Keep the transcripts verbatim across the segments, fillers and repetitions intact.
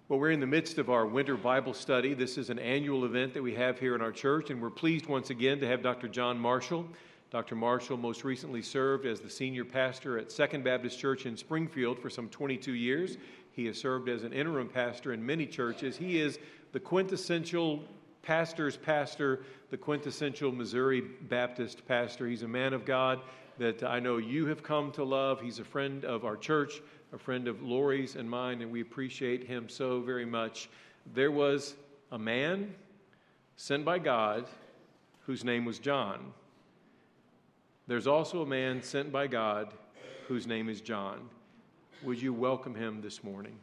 Well, we're in the midst of our winter Bible study. This is an annual event that we have here in our church, and we're pleased once again to have Doctor John Marshall. Doctor Marshall most recently served as the senior pastor at Second Baptist Church in Springfield for some twenty-two years. He has served as an interim pastor in many churches. He is the quintessential pastor's pastor, the quintessential Missouri Baptist pastor. He's a man of God that I know you have come to love. He's a friend of our church, a friend of Lori's and mine, and we appreciate him so very much. There was a man sent by God whose name was John. There's also a man sent by God whose name is John. Would you welcome him this morning?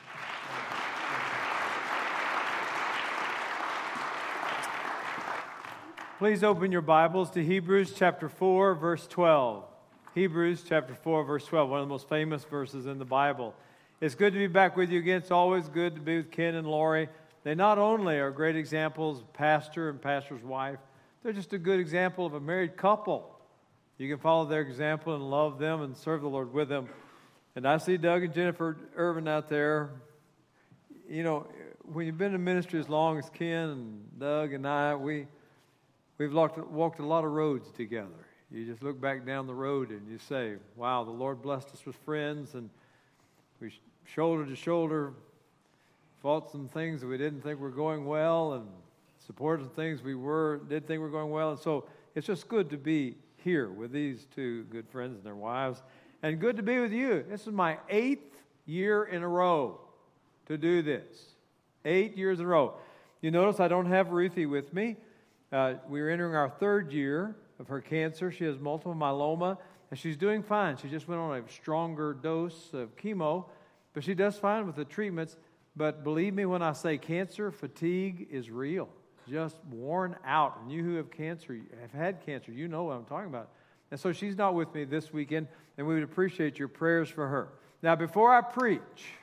Please open your Bibles to Hebrews chapter four, verse twelve. Hebrews chapter four, verse twelve, one of the most famous verses in the Bible. It's good to be back with you again. It's always good to be with Ken and Lori. They not only are great examples of pastor and pastor's wife, they're just a good example of a married couple. You can follow their example and love them and serve the Lord with them. And I see Doug and Jennifer Irvin out there. You know, when you've been in ministry as long as Ken and Doug and I, we... We've walked, walked a lot of roads together. You just look back down the road and you say, wow, the Lord blessed us with friends, and we shoulder to shoulder fought some things that we didn't think were going well and supported some things we were did think were going well. And so it's just good to be here with these two good friends and their wives, and good to be with you. This is my eighth year in a row to do this. Eight years in a row. You notice I don't have Ruthie with me. Uh, we're entering our third year of her cancer. She has multiple myeloma, and she's doing fine. She just went on a stronger dose of chemo, but she does fine with the treatments. But believe me when I say cancer fatigue is real, just worn out. And you who have cancer, have had cancer, you know what I'm talking about. And so she's not with me this weekend, and we would appreciate your prayers for her. Now, before I preach,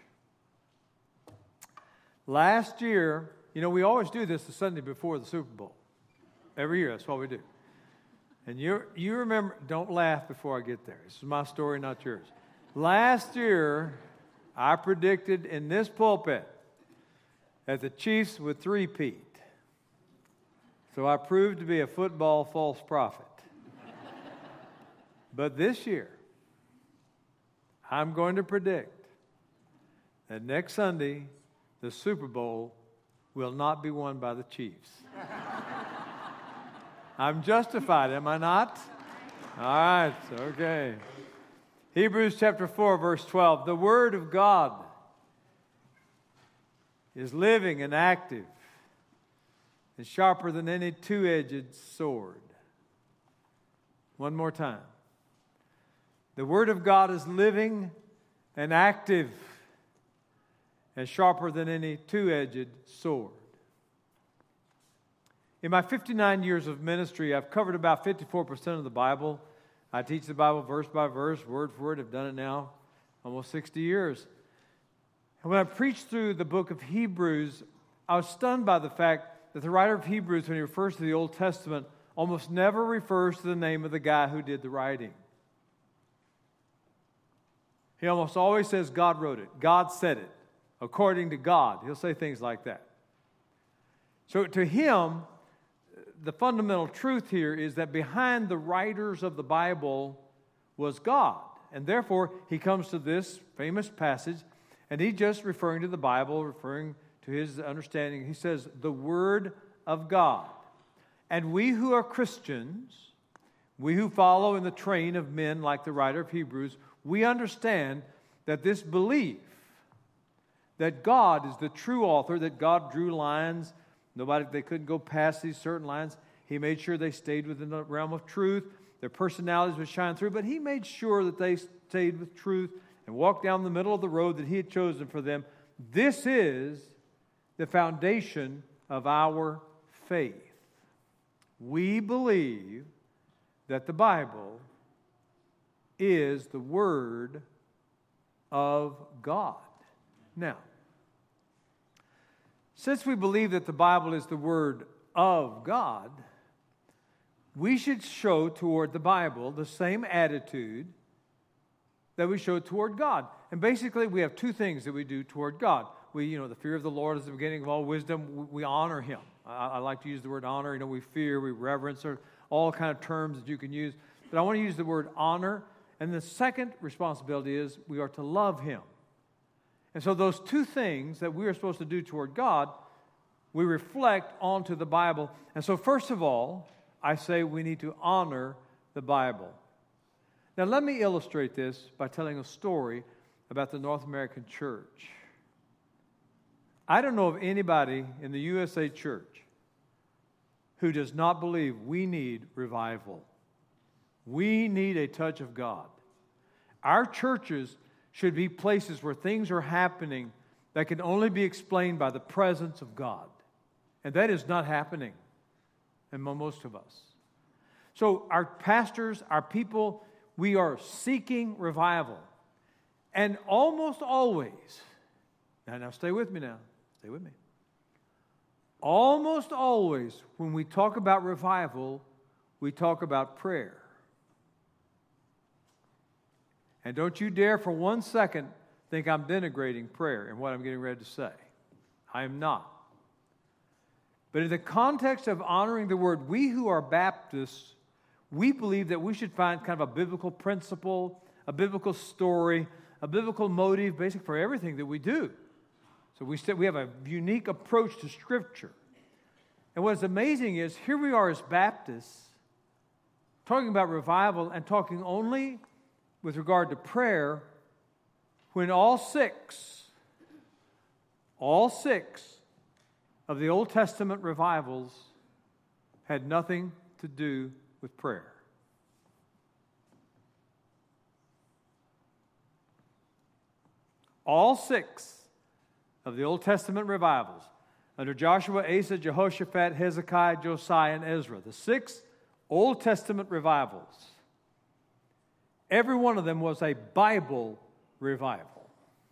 last year, you know, we always do this the Sunday before the Super Bowl. Every year, that's what we do. And you you remember, don't laugh before I get there. This is my story, not yours. Last year, I predicted in this pulpit that the Chiefs would three-peat. So I proved to be a football false prophet. But this year, I'm going to predict that next Sunday, the Super Bowl will not be won by the Chiefs. I'm justified, am I not? All right, okay. Hebrews chapter four, verse twelve. The Word of God is living and active and sharper than any two-edged sword. One more time. The Word of God is living and active and sharper than any two-edged sword. In my fifty-nine years of ministry, I've covered about fifty-four percent of the Bible. I teach the Bible verse by verse, word for word. I've done it now almost sixty years. And when I preached through the book of Hebrews, I was stunned by the fact that the writer of Hebrews, when he refers to the Old Testament, almost never refers to the name of the guy who did the writing. He almost always says God wrote it. God said it. According to God. He'll say things like that. So to him, the fundamental truth here is that behind the writers of the Bible was God. And therefore, he comes to this famous passage, and he's just referring to the Bible, referring to his understanding. He says, the Word of God. And we who are Christians, we who follow in the train of men like the writer of Hebrews, we understand that this belief that God is the true author, that God drew lines. Nobody, they couldn't go past these certain lines. He made sure they stayed within the realm of truth. Their personalities would shine through, but he made sure that they stayed with truth and walked down the middle of the road that he had chosen for them. This is the foundation of our faith. We believe that the Bible is the Word of God. Now, since we believe that the Bible is the Word of God, we should show toward the Bible the same attitude that we show toward God. And basically, we have two things that we do toward God. We, you know, the fear of the Lord is the beginning of all wisdom. We, we honor Him. I, I like to use the word honor. You know, we fear, we reverence, or all kind of terms that you can use. But I want to use the word honor. And the second responsibility is we are to love Him. And so those two things that we are supposed to do toward God, we reflect onto the Bible. And so first of all, I say we need to honor the Bible. Now let me illustrate this by telling a story about the North American church. I don't know of anybody in the U S A church who does not believe we need revival. We need a touch of God. Our churches should be places where things are happening that can only be explained by the presence of God. And that is not happening in most of us. So our pastors, our people, we are seeking revival. And almost always, now, now stay with me now, stay with me. Almost always when we talk about revival, we talk about prayer. And don't you dare for one second think I'm denigrating prayer and what I'm getting ready to say. I am not. But in the context of honoring the Word, we who are Baptists, we believe that we should find kind of a biblical principle, a biblical story, a biblical motive, basically for everything that we do. So we we have a unique approach to Scripture. And what's amazing is here we are as Baptists talking about revival and talking only with regard to prayer when all six, all six of the Old Testament revivals had nothing to do with prayer. All six of the Old Testament revivals under Joshua, Asa, Jehoshaphat, Hezekiah, Josiah, and Ezra, the six Old Testament revivals, every one of them was a Bible revival,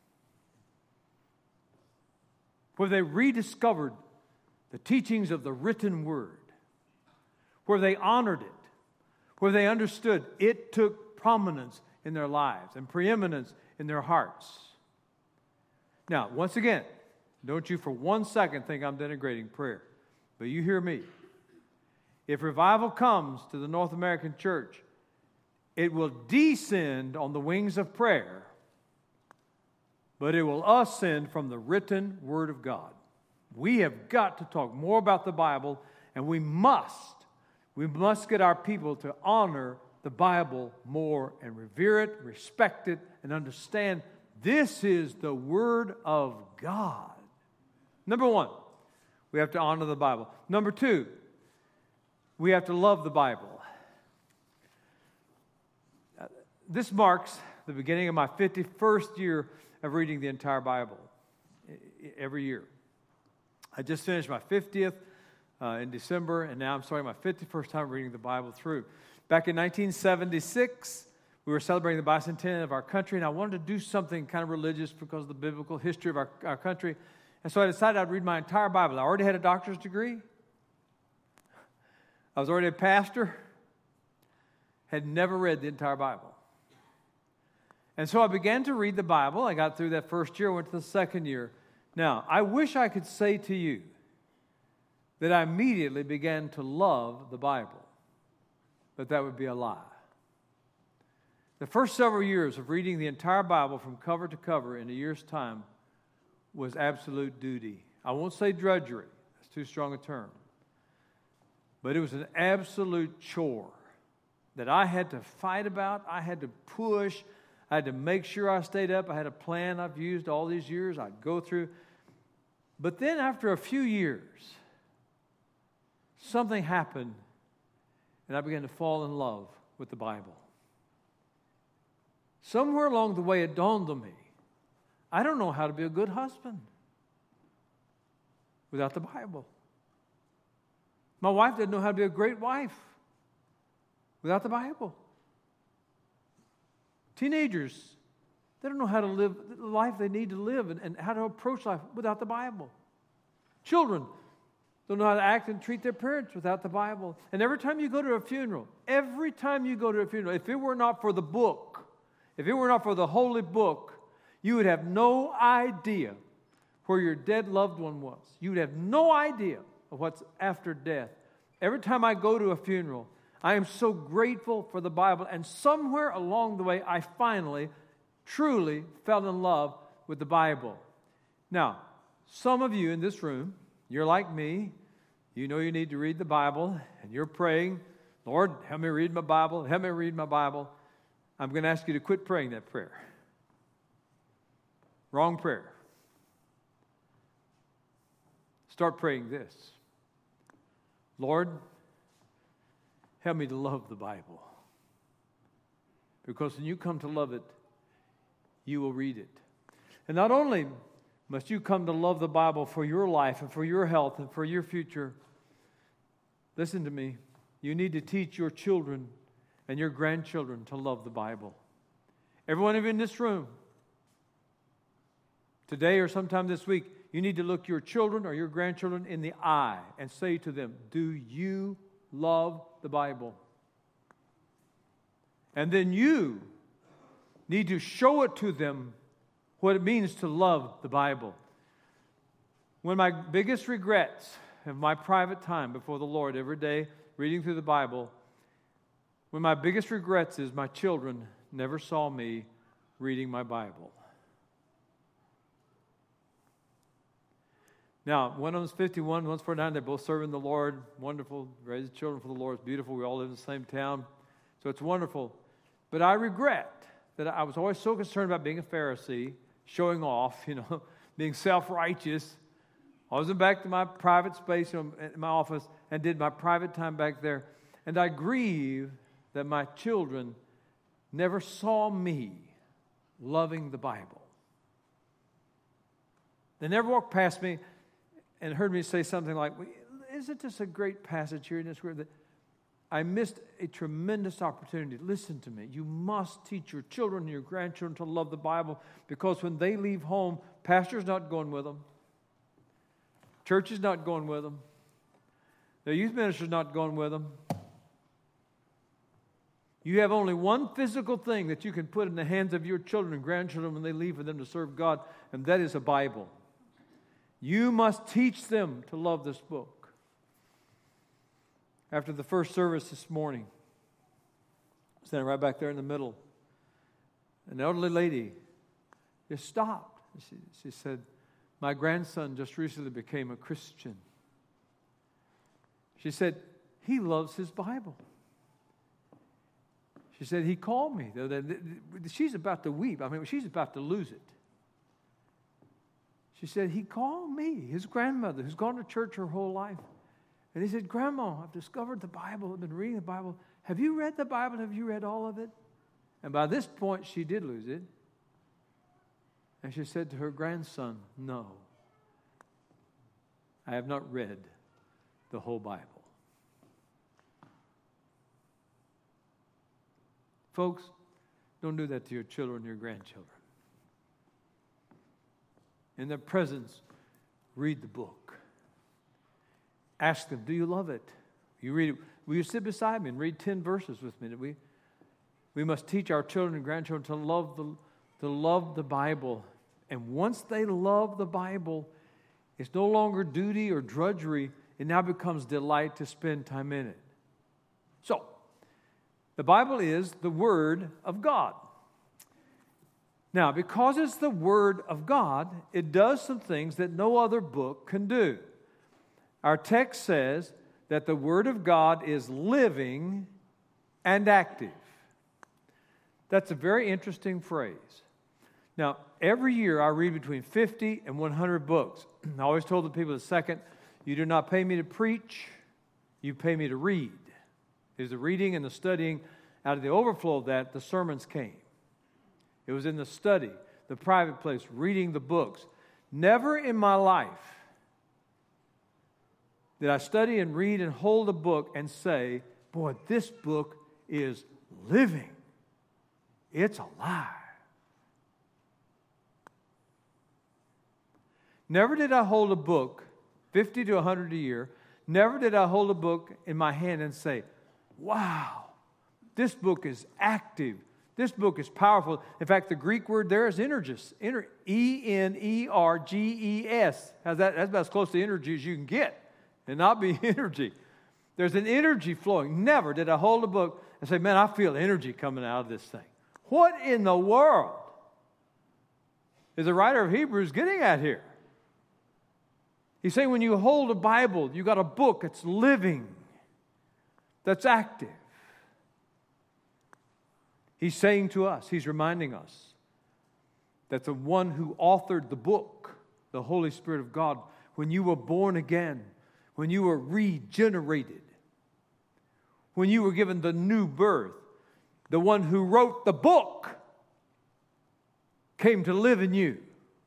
where they rediscovered the teachings of the written Word, where they honored it, where they understood it took prominence in their lives and preeminence in their hearts. Now, once again, don't you for one second think I'm denigrating prayer, but you hear me. If revival comes to the North American church, it will descend on the wings of prayer, but it will ascend from the written Word of God. We have got to talk more about the Bible, and we must, we must get our people to honor the Bible more and revere it, respect it, and understand this is the Word of God. Number one, we have to honor the Bible. Number two, we have to love the Bible. This marks the beginning of my fifty-first year of reading the entire Bible every year. I just finished my fiftieth uh, in December, and now I'm starting my fifty-first time reading the Bible through. Back in nineteen seventy-six, we were celebrating the bicentennial of our country, and I wanted to do something kind of religious because of the biblical history of our, our country. And so I decided I'd read my entire Bible. I already had a doctor's degree. I was already a pastor. Had never read the entire Bible. And so I began to read the Bible. I got through that first year, went to the second year. Now, I wish I could say to you that I immediately began to love the Bible, but that would be a lie. The first several years of reading the entire Bible from cover to cover in a year's time was absolute duty. I won't say drudgery. That's too strong a term. But it was an absolute chore that I had to fight about. I had to push. I had to make sure I stayed up. I had a plan I've used all these years. I'd go through. But then after a few years, something happened, and I began to fall in love with the Bible. Somewhere along the way, it dawned on me, I don't know how to be a good husband without the Bible. My wife doesn't know how to be a great wife without the Bible. Teenagers, they don't know how to live the life they need to live and, and how to approach life without the Bible. Children don't know how to act and treat their parents without the Bible. And every time you go to a funeral, every time you go to a funeral, if it were not for the book, if it were not for the holy book, you would have no idea where your dead loved one was. You would have no idea of what's after death. Every time I go to a funeral, I am so grateful for the Bible. And somewhere along the way, I finally, truly fell in love with the Bible. Now, some of you in this room, you're like me. You know you need to read the Bible, and you're praying, Lord, help me read my Bible, help me read my Bible. I'm going to ask you to quit praying that prayer. Wrong prayer. Start praying this. Lord, help me to love the Bible. Because when you come to love it, you will read it. And not only must you come to love the Bible for your life and for your health and for your future, listen to me, you need to teach your children and your grandchildren to love the Bible. Every one of you in this room, today or sometime this week, you need to look your children or your grandchildren in the eye and say to them, do you love the Bible? And then you need to show it to them what it means to love the Bible. One of my biggest regrets of my private time before the Lord every day, reading through the Bible, one of my biggest regrets is my children never saw me reading my Bible. Now, one of them's fifty-one, one's forty-nine. They're both serving the Lord. Wonderful. Raised children for the Lord. It's beautiful. We all live in the same town. So it's wonderful. But I regret that I was always so concerned about being a Pharisee, showing off, you know, being self-righteous. I was back to my private space, you know, in my office, and did my private time back there. And I grieve that my children never saw me loving the Bible. They never walked past me and heard me say something like, isn't this a great passage here in this word? That I missed a tremendous opportunity. Listen to me. You must teach your children and your grandchildren to love the Bible, because when they leave home, pastor's not going with them. Church is not going with them. The youth minister's not going with them. You have only one physical thing that you can put in the hands of your children and grandchildren when they leave for them to serve God, and that is a Bible. You must teach them to love this book. After the first service this morning, standing right back there in the middle, an elderly lady just stopped. She, she said, my grandson just recently became a Christian. She said, he loves his Bible. She said, he called me. She's about to weep. I mean, she's about to lose it. She said, he called me, his grandmother, who's gone to church her whole life. And he said, Grandma, I've discovered the Bible. I've been reading the Bible. Have you read the Bible? Have you read all of it? And by this point, she did lose it. And she said to her grandson, no, I have not read the whole Bible. Folks, don't do that to your children and your grandchildren. In their presence, read the book. Ask them, do you love it? You read it. Will you sit beside me and read ten verses with me? We, we must teach our children and grandchildren to love the, to love the Bible. And once they love the Bible, it's no longer duty or drudgery. It now becomes delight to spend time in it. So, the Bible is the Word of God. Now, because it's the Word of God, it does some things that no other book can do. Our text says that the Word of God is living and active. That's a very interesting phrase. Now, every year I read between fifty and one hundred books. I always told the people, the second, you do not pay me to preach, you pay me to read. There's the reading and the studying. Out of the overflow of that, the sermons came. It was in the study, the private place, reading the books. Never in my life did I study and read and hold a book and say, boy, this book is living. It's alive. Never did I hold a book, fifty to one hundred a year, never did I hold a book in my hand and say, wow, this book is active. This book is powerful. In fact, the Greek word there is energes. Ener- E N E R G E S. How's that? That's about as close to energy as you can get and not be energy. There's an energy flowing. Never did I hold a book and say, man, I feel energy coming out of this thing. What in the world is the writer of Hebrews getting at here? He's saying when you hold a Bible, you got a book that's living, that's active. He's saying to us, he's reminding us that the one who authored the book, the Holy Spirit of God, when you were born again, when you were regenerated, when you were given the new birth, the one who wrote the book came to live in you.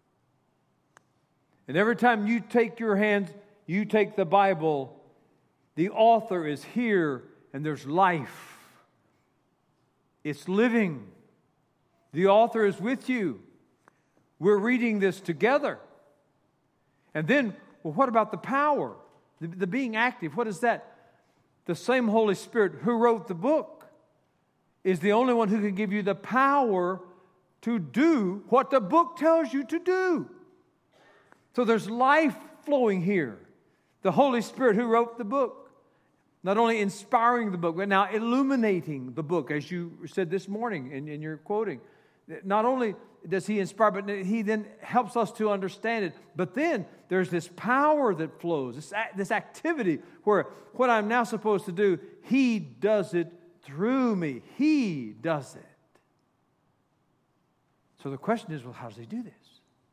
And every time you take your hands, you take the Bible, the author is here and there's life. It's living. The author is with you. We're reading this together. And then, well, what about the power? The, the being active, what is that? The same Holy Spirit who wrote the book is the only one who can give you the power to do what the book tells you to do. So there's life flowing here. The Holy Spirit who wrote the book. Not only inspiring the book, but now illuminating the book, as you said this morning in, in your quoting. Not only does he inspire, but he then helps us to understand it. But then there's this power that flows, this, this activity where what I'm now supposed to do, he does it through me. He does it. So the question is, well, how does he do this?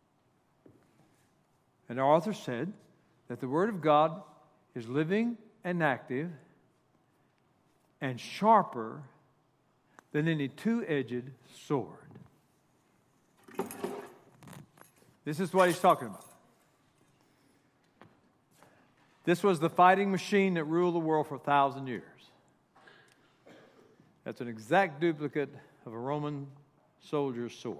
And our author said that the Word of God is living and active and sharper than any two-edged sword. This is what he's talking about. This was the fighting machine that ruled the world for a thousand years. That's an exact duplicate of a Roman soldier's sword.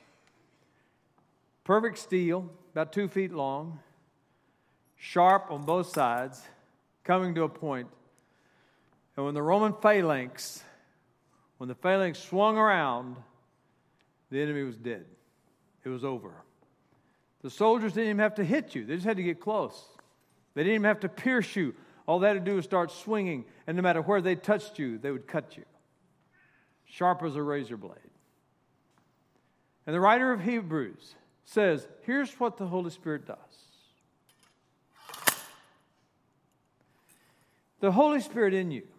Perfect steel, about two feet long, sharp on both sides, coming to a point. And when the Roman phalanx, when the phalanx swung around, the enemy was dead. It was over. The soldiers didn't even have to hit you. They just had to get close. They didn't even have to pierce you. All they had to do was start swinging, and no matter where they touched you, they would cut you. Sharp as a razor blade. And the writer of Hebrews says, here's what the Holy Spirit does. The Holy Spirit in you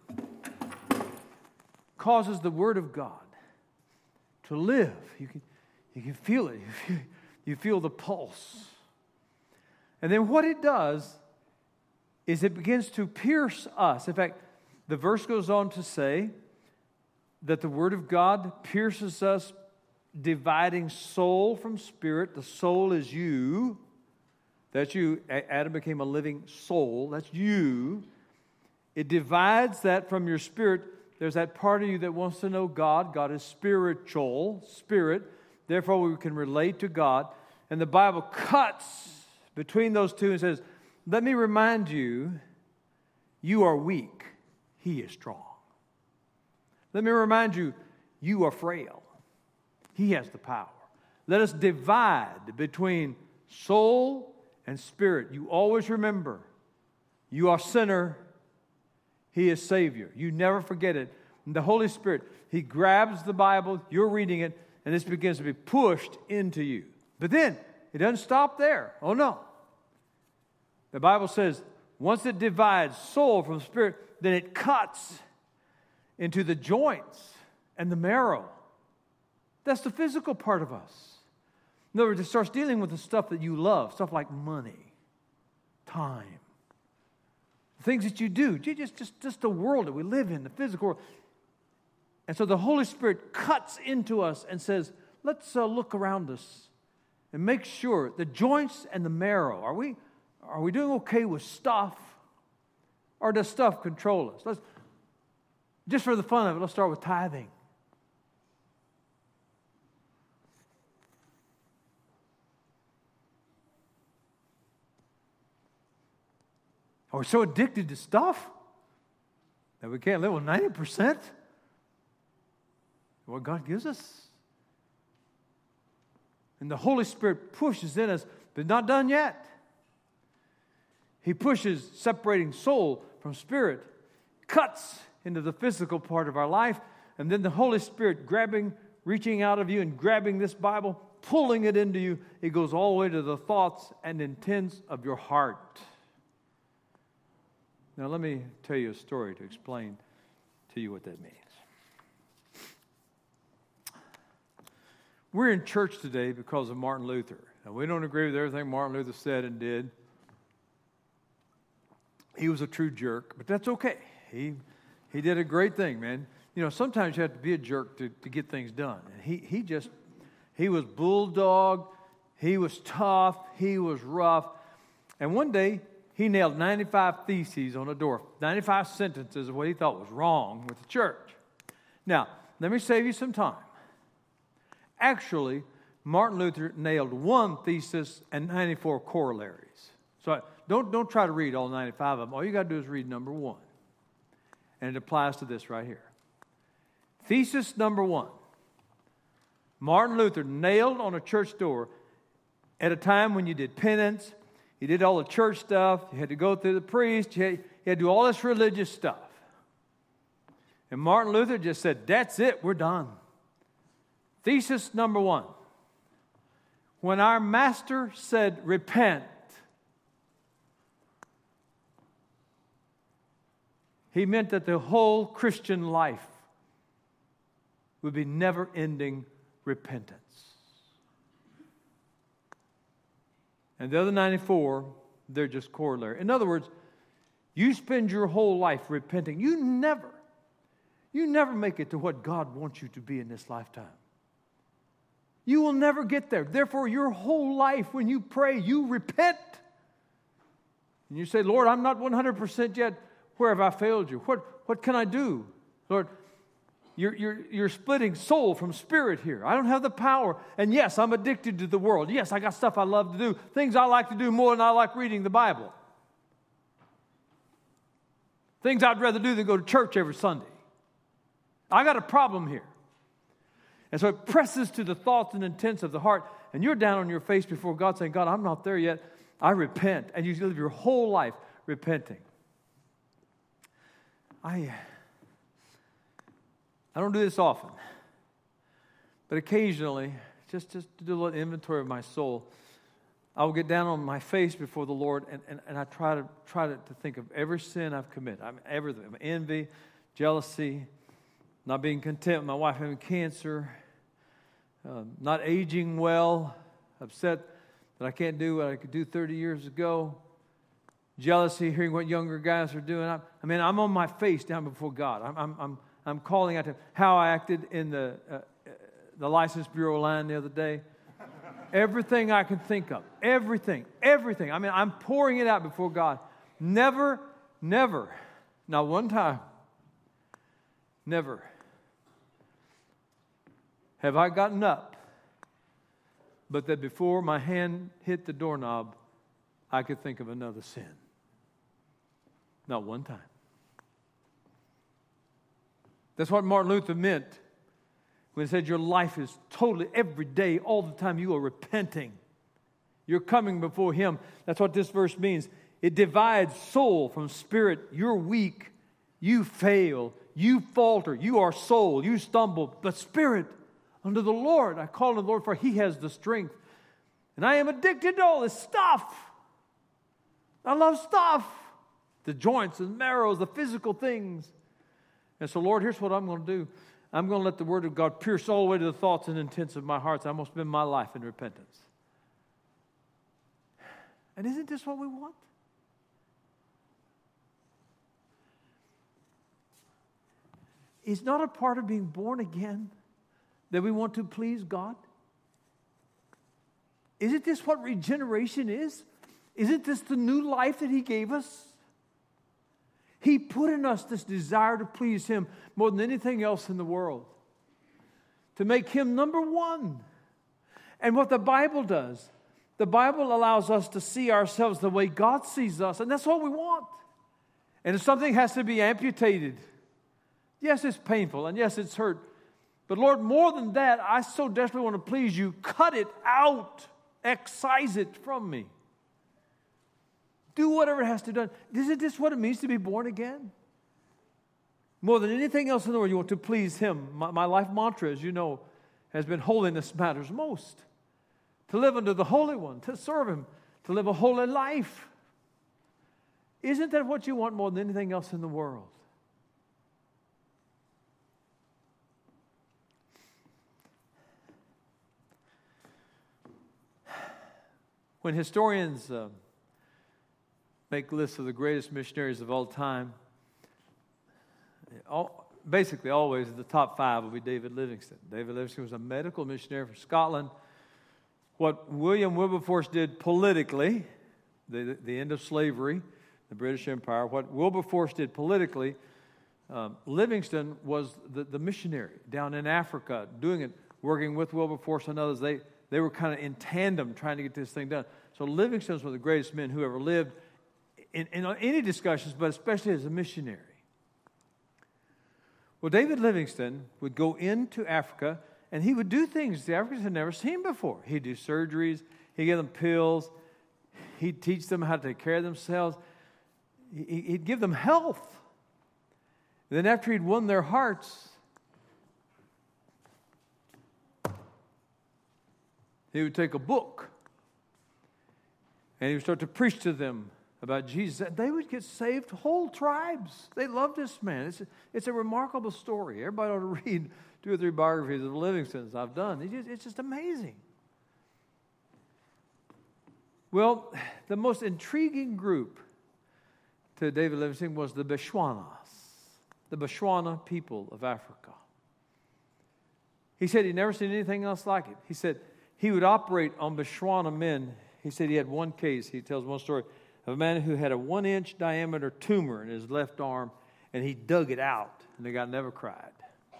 causes the Word of God to live. You can, you can feel it. You feel, you feel the pulse. And then what it does is it begins to pierce us. In fact, the verse goes on to say that the Word of God pierces us, dividing soul from spirit. The soul is you. That's you. Adam became a living soul. That's you. It divides that from your spirit. There's that part of you that wants to know God. God is spiritual, spirit. Therefore, we can relate to God. And the Bible cuts between those two and says, let me remind you, you are weak. He is strong. Let me remind you, you are frail. He has the power. Let us divide between soul and spirit. You always remember, you are sinner. He is Savior. You never forget it. And the Holy Spirit, He grabs the Bible, you're reading it, and this begins to be pushed into you. But then, it doesn't stop there. Oh no. The Bible says, once it divides soul from spirit, then it cuts into the joints and the marrow. That's the physical part of us. In other words, it starts dealing with the stuff that you love, stuff like money, time, things that you do, just, just, just the world that we live in, the physical world. And so the Holy Spirit cuts into us and says, let's uh, look around us and make sure the joints and the marrow, are we, are we doing okay with stuff? Or does stuff control us? Let's, just for the fun of it, let's start with tithing. Are we so addicted to stuff that we can't live with ninety percent? what God gives us. And the Holy Spirit pushes in us, but not done yet. He pushes, separating soul from spirit, cuts into the physical part of our life, and then the Holy Spirit grabbing, reaching out of you and grabbing this Bible, pulling it into you. It goes all the way to the thoughts and intents of your heart. Now let me tell you a story to explain to you what that means. We're in church today because of Martin Luther. Now, we don't agree with everything Martin Luther said and did. He was a true jerk, but that's okay. He he did a great thing, man. You know, sometimes you have to be a jerk to, to get things done. And he he just, he was bulldog, he was tough, he was rough. And one day, he nailed ninety-five theses on a door. ninety-five sentences of what he thought was wrong with the church. Now, let me save you some time. Actually, Martin Luther nailed one thesis and ninety-four corollaries. So don't, don't try to read all ninety-five of them. All you got to do is read number one. And it applies to this right here. Thesis number one. Martin Luther nailed on a church door at a time when you did penance, you did all the church stuff, you had to go through the priest, you had, you had to do all this religious stuff. And Martin Luther just said, that's it, we're done. Thesis number one. When our Master said, repent, he meant that the whole Christian life would be never-ending repentance. And the other ninety-four, they're just corollary. In other words, you spend your whole life repenting. You never, you never make it to what God wants you to be in this lifetime. You will never get there. Therefore, your whole life, when you pray, you repent. And you say, Lord, I'm not one hundred percent yet. Where have I failed you? What, what can I do? Lord, you're, you're, you're splitting soul from spirit here. I don't have the power. And yes, I'm addicted to the world. Yes, I got stuff I love to do. Things I like to do more than I like reading the Bible. Things I'd rather do than go to church every Sunday. I got a problem here. And so it presses to the thoughts and intents of the heart, and you're down on your face before God saying, God, I'm not there yet. I repent. And you live your whole life repenting. I, I don't do this often, but occasionally, just, just to do a little inventory of my soul, I will get down on my face before the Lord, and, and, and I try to try to, to think of every sin I've committed. I'm everything. I'm envy, jealousy, not being content with my wife having cancer, uh, not aging well, upset that I can't do what I could do thirty years ago, jealousy, hearing what younger guys are doing. I, I mean, I'm on my face down before God. I'm I'm I'm, I'm calling out to Him. How I acted in the uh, the License Bureau line the other day. Everything I can think of, everything, everything. I mean, I'm pouring it out before God. Never, never, not one time, never have I gotten up, but that before my hand hit the doorknob, I could think of another sin. Not one time. That's what Martin Luther meant when he said your life is totally, every day, all the time, you are repenting. You're coming before Him. That's what this verse means. It divides soul from spirit. You're weak. You fail. You falter. You are soul. You stumble. But spirit, unto the Lord, I call on the Lord, for He has the strength. And I am addicted to all this stuff. I love stuff. The joints and marrows, the physical things. And so, Lord, here's what I'm going to do. I'm going to let the Word of God pierce all the way to the thoughts and intents of my heart. I'm going to spend my life in repentance. And isn't this what we want? Is not a part of being born again that we want to please God? Isn't this what regeneration is? Isn't this the new life that He gave us? He put in us this desire to please Him more than anything else in the world. To make Him number one. And what the Bible does, the Bible allows us to see ourselves the way God sees us. And that's what we want. And if something has to be amputated, yes, it's painful. And yes, it's hurt. But Lord, more than that, I so desperately want to please you. Cut it out. Excise it from me. Do whatever it has to be done. Isn't this what it means to be born again? More than anything else in the world, you want to please Him. My, my life mantra, as you know, has been holiness matters most. To live under the Holy One, to serve Him, to live a holy life. Isn't that what you want more than anything else in the world? When historians uh, make lists of the greatest missionaries of all time, all, basically always the top five will be David Livingstone. David Livingstone was a medical missionary from Scotland. What William Wilberforce did politically, the, the end of slavery, the British Empire, what Wilberforce did politically, um, Livingstone was the, the missionary down in Africa, doing it, working with Wilberforce and others. They They were kind of in tandem trying to get this thing done. So Livingstone was one of the greatest men who ever lived in, in any discussions, but especially as a missionary. Well, David Livingstone would go into Africa, and he would do things the Africans had never seen before. He'd do surgeries. He'd give them pills. He'd teach them how to take care of themselves. He'd give them health. And then after he'd won their hearts, he would take a book and he would start to preach to them about Jesus. They would get saved, whole tribes. They loved this man. It's a, it's a remarkable story. Everybody ought to read two or three biographies of Livingstone's I've done. It's just, it's just amazing. Well, the most intriguing group to David Livingstone was the Bechuanas, the Bechuana people of Africa. He said he'd never seen anything else like it. He said he would operate on Bechuana men. He said he had one case, he tells one story, of a man who had a one-inch diameter tumor in his left arm, and he dug it out, and the guy never cried.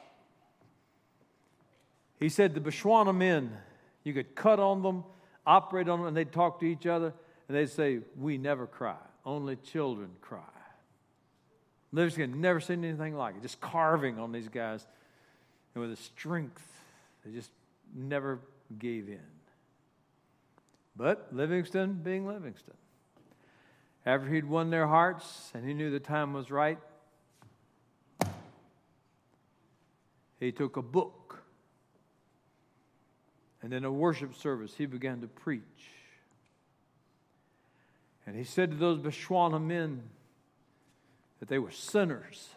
He said the Bechuana men, you could cut on them, operate on them, and they'd talk to each other, and they'd say, we never cry. Only children cry. Livingstone had never seen anything like it, just carving on these guys, and with a strength, they just never gave in. But Livingstone being Livingstone, after he'd won their hearts and he knew the time was right, he took a book, and in a worship service he began to preach. And he said to those Bechuana men that they were sinners.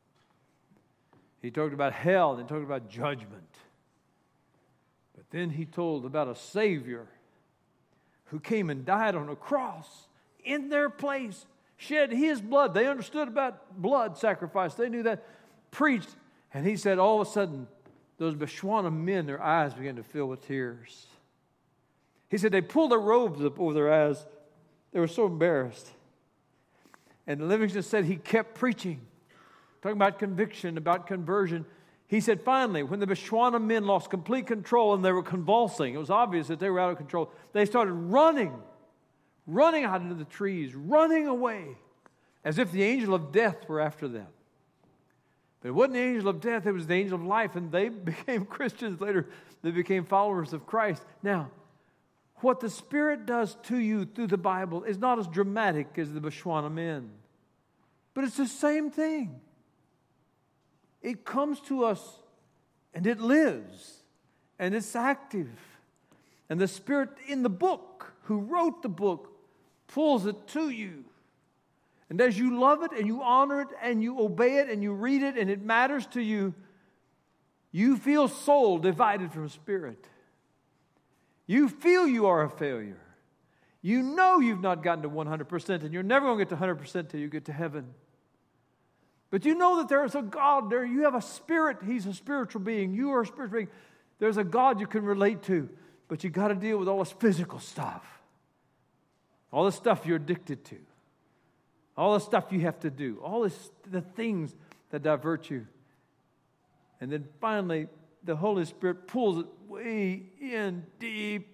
He talked about hell and he talked about judgment. But then he told about a Savior who came and died on a cross in their place, shed his blood. They understood about blood sacrifice. They knew that. Preached. And he said all of a sudden, those Bechuana men, their eyes began to fill with tears. He said they pulled their robes up over their eyes. They were so embarrassed. And Livingstone said he kept preaching, talking about conviction, about conversion. He said finally, when the Bechuana men lost complete control and they were convulsing, it was obvious that they were out of control, they started running, running out into the trees, running away, as if the angel of death were after them. But it wasn't the angel of death, it was the angel of life, and they became Christians later. They became followers of Christ. Now, what the Spirit does to you through the Bible is not as dramatic as the Bechuana men, but it's the same thing. It comes to us, and it lives, and it's active. And the Spirit in the book, who wrote the book, pulls it to you. And as you love it, and you honor it, and you obey it, and you read it, and it matters to you, you feel soul divided from spirit. You feel you are a failure. You know you've not gotten to one hundred percent, and you're never going to get to one hundred percent till you get to heaven. But you know that there is a God there. You have a spirit. He's a spiritual being. You are a spiritual being. There's a God you can relate to. But you got to deal with all this physical stuff. All the stuff you're addicted to. All the stuff you have to do. All this, the things that divert you. And then finally, the Holy Spirit pulls it way in deep.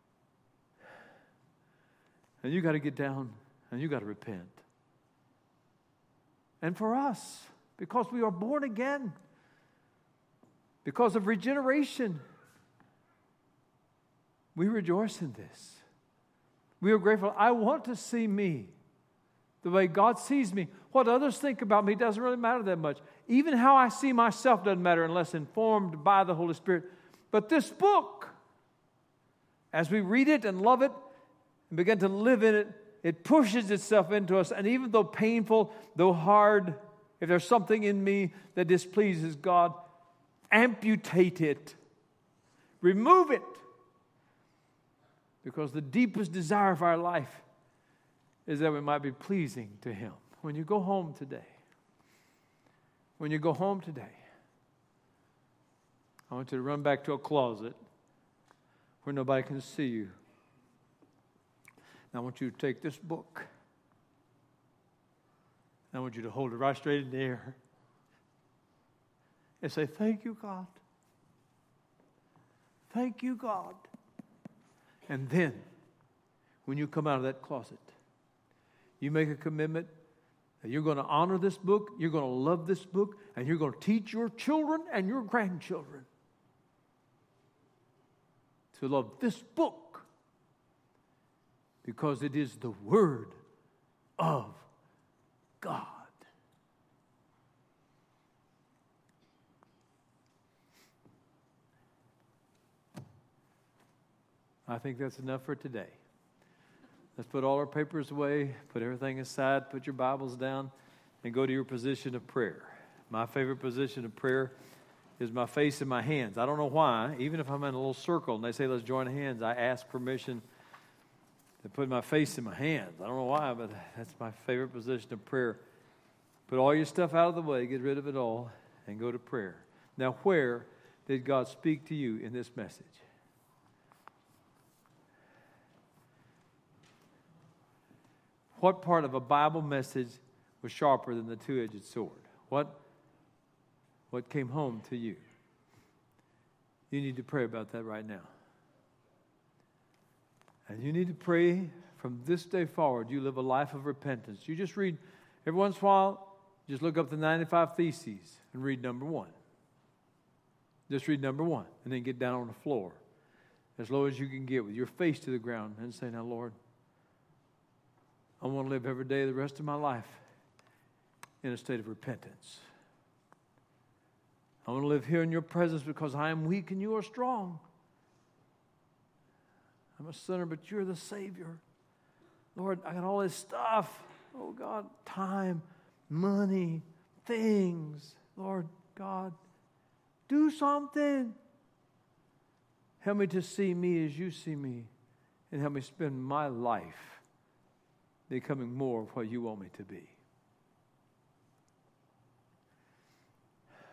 And you got to get down and you got to repent. And for us, because we are born again, because of regeneration. We rejoice in this. We are grateful. I want to see me the way God sees me. What others think about me doesn't really matter that much. Even how I see myself doesn't matter unless informed by the Holy Spirit. But this book, as we read it and love it and begin to live in it, it pushes itself into us. And even though painful, though hard, if there's something in me that displeases God, amputate it. Remove it. Because the deepest desire of our life is that we might be pleasing to Him. When you go home today, when you go home today, I want you to run back to a closet where nobody can see you. And I want you to take this book. And I want you to hold it right straight in the air and say, thank you, God. Thank you, God. And then, when you come out of that closet, you make a commitment that you're going to honor this book, you're going to love this book, and you're going to teach your children and your grandchildren to love this book because it is the Word of God. I think that's enough for today. Let's put all our papers away, put everything aside, put your Bibles down, and go to your position of prayer. My favorite position of prayer is my face in my hands. I don't know why. Even if I'm in a little circle and they say, let's join hands, I ask permission to put my face in my hands. I don't know why, but that's my favorite position of prayer. Put all your stuff out of the way, get rid of it all, and go to prayer. Now, where did God speak to you in this message? What part of a Bible message was sharper than the two-edged sword? What, what came home to you? You need to pray about that right now. And you need to pray from this day forward. You live a life of repentance. You just read, every once in a while, just look up the ninety-five Theses and read number one. Just read number one and then get down on the floor as low as you can get with your face to the ground and say, now, Lord, I want to live every day the rest of my life in a state of repentance. I want to live here in your presence because I am weak and you are strong. I'm a sinner, but you're the Savior. Lord, I got all this stuff. Oh, God, time, money, things. Lord, God, do something. Help me to see me as you see me and help me spend my life becoming more of what you want me to be.